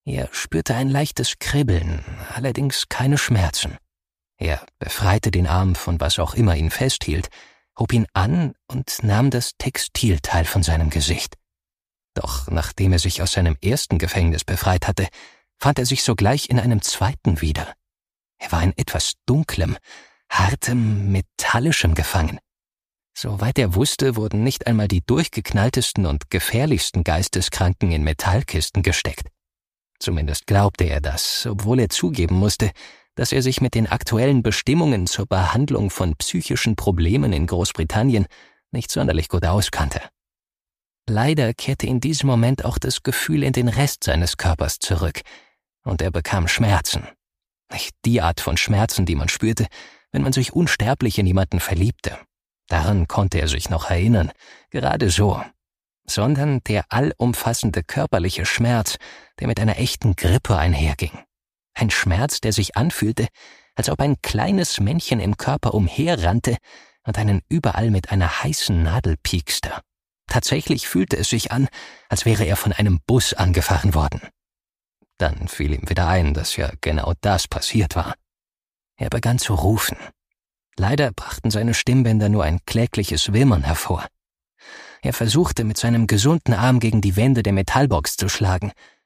Er spürte ein leichtes Kribbeln, allerdings keine Schmerzen. Er befreite den Arm von was auch immer ihn festhielt, hob ihn an und nahm das Textilteil von seinem Gesicht. Doch nachdem er sich aus seinem ersten Gefängnis befreit hatte, fand er sich sogleich in einem zweiten wieder. Er war in etwas Dunklem, hartem, metallischem gefangen. Soweit er wusste, wurden nicht einmal die durchgeknalltesten und gefährlichsten Geisteskranken in Metallkisten gesteckt. Zumindest glaubte er das, obwohl er zugeben musste, dass er sich mit den aktuellen Bestimmungen zur Behandlung von psychischen Problemen in Großbritannien nicht sonderlich gut auskannte. Leider kehrte in diesem Moment auch das Gefühl in den Rest seines Körpers zurück, und er bekam Schmerzen. Nicht die Art von Schmerzen, die man spürte, wenn man sich unsterblich in jemanden verliebte. Daran konnte er sich noch erinnern, gerade so. Sondern der allumfassende körperliche Schmerz, der mit einer echten Grippe einherging. Ein Schmerz, der sich anfühlte, als ob ein kleines Männchen im Körper umherrannte und einen überall mit einer heißen Nadel piekste. Tatsächlich fühlte es sich an, als wäre er von einem Bus angefahren worden. Dann fiel ihm wieder ein, dass ja genau das passiert war. Er begann zu rufen. Leider brachten seine Stimmbänder nur ein klägliches Wimmern hervor. Er versuchte, mit seinem gesunden Arm gegen die Wände der Metallbox zu schlagen,